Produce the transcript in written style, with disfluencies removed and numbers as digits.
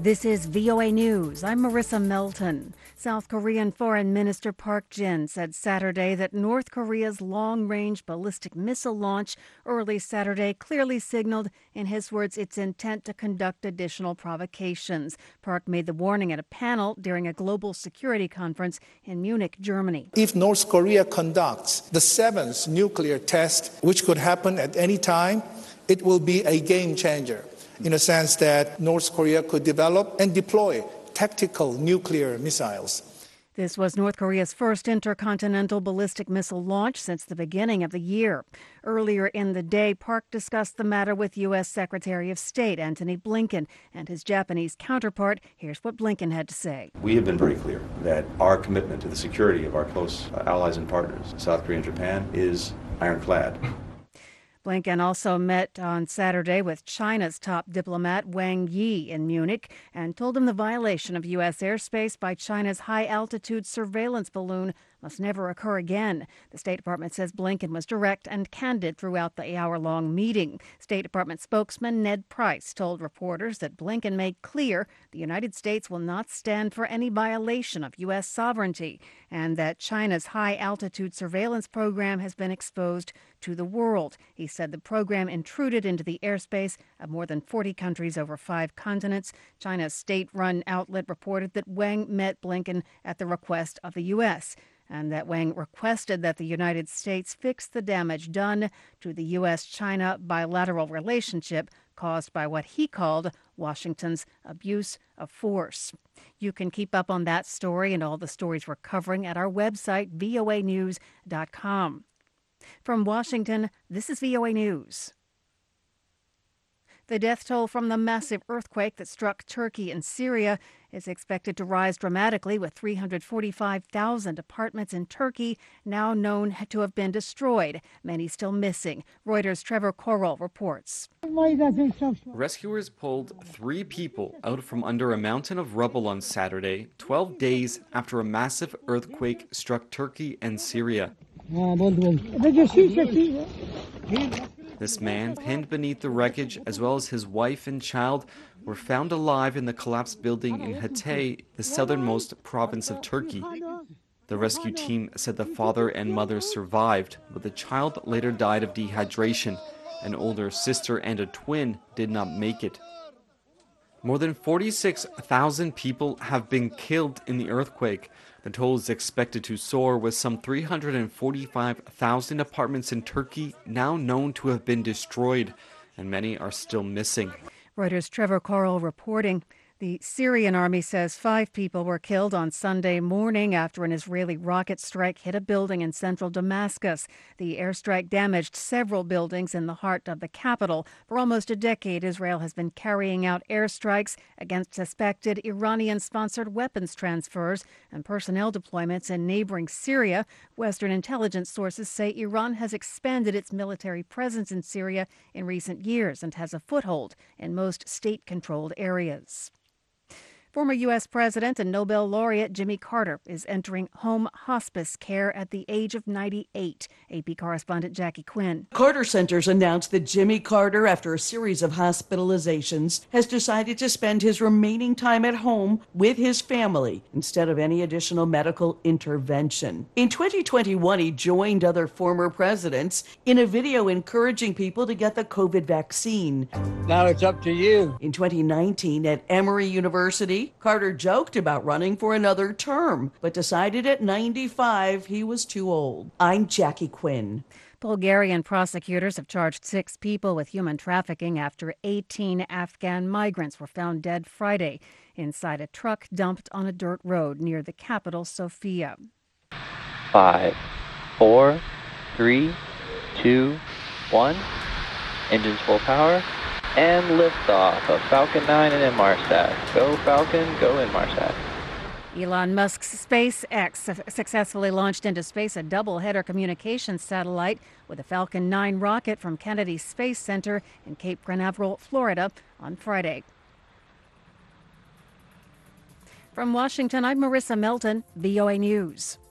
This is VOA News. I'm Marissa Melton. South Korean Foreign Minister Park Jin said Saturday that North Korea's long-range ballistic missile launch early Saturday clearly signaled, in his words, its intent to conduct additional provocations. Park made the warning at a panel during a global security conference in Munich, Germany. If North Korea conducts the seventh nuclear test, which could happen at any time, it will be a game changer, in a sense that North Korea could develop and deploy tactical nuclear missiles. This was North Korea's first intercontinental ballistic missile launch since the beginning of the year. Earlier in the day, Park discussed the matter with U.S. Secretary of State Antony Blinken and his Japanese counterpart. Here's what Blinken had to say. We have been very clear that our commitment to the security of our close allies and partners, South Korea and Japan, is ironclad. Blinken also met on Saturday with China's top diplomat Wang Yi in Munich and told him the violation of U.S. airspace by China's high-altitude surveillance balloon must never occur again. The State Department says Blinken was direct and candid throughout the hour-long meeting. State Department spokesman Ned Price told reporters that Blinken made clear the United States will not stand for any violation of U.S. sovereignty and that China's high-altitude surveillance program has been exposed to the world. He said the program intruded into the airspace of more than 40 countries over 5 continents. China's state-run outlet reported that Wang met Blinken at the request of the U.S., and that Wang requested that the United States fix the damage done to the U.S.-China bilateral relationship caused by what he called Washington's abuse of force. You can keep up on that story and all the stories we're covering at our website, voanews.com. From Washington, this is VOA News. The death toll from the massive earthquake that struck Turkey and Syria is expected to rise dramatically, with 345,000 apartments in Turkey now known to have been destroyed, many still missing. Reuters' Trevor Correll reports. Rescuers pulled 3 people out from under a mountain of rubble on Saturday, 12 days after a massive earthquake struck Turkey and Syria. This man, pinned beneath the wreckage, as well as his wife and child, were found alive in the collapsed building in Hatay, the southernmost province of Turkey. The rescue team said the father and mother survived, but the child later died of dehydration. An older sister and a twin did not make it. More than 46,000 people have been killed in the earthquake. The toll is expected to soar, with some 345,000 apartments in Turkey now known to have been destroyed, and many are still missing. Reuters' Trevor Correll reporting. The Syrian army says 5 people were killed on Sunday morning after an Israeli rocket strike hit a building in central Damascus. The airstrike damaged several buildings in the heart of the capital. For almost a decade, Israel has been carrying out airstrikes against suspected Iranian-sponsored weapons transfers and personnel deployments in neighboring Syria. Western intelligence sources say Iran has expanded its military presence in Syria in recent years and has a foothold in most state-controlled areas. Former U.S. President and Nobel laureate Jimmy Carter is entering home hospice care at the age of 98. AP correspondent Jackie Quinn. Carter Centers announced that Jimmy Carter, after a series of hospitalizations, has decided to spend his remaining time at home with his family instead of any additional medical intervention. In 2021, he joined other former presidents in a video encouraging people to get the COVID vaccine. Now it's up to you. In 2019, at Emory University, Carter joked about running for another term, but decided at 95 he was too old. I'm Jackie Quinn. Bulgarian prosecutors have charged 6 people with human trafficking after 18 Afghan migrants were found dead Friday inside a truck dumped on a dirt road near the capital, Sofia. 5, 4, 3, 2, 1. Engines full power. And liftoff of Falcon 9 and Inmarsat. Go Falcon, go Inmarsat. Elon Musk's SpaceX successfully launched into space a double-header communications satellite with a Falcon 9 rocket from Kennedy Space Center in Cape Canaveral, Florida, on Friday. From Washington, I'm Marissa Melton, VOA News.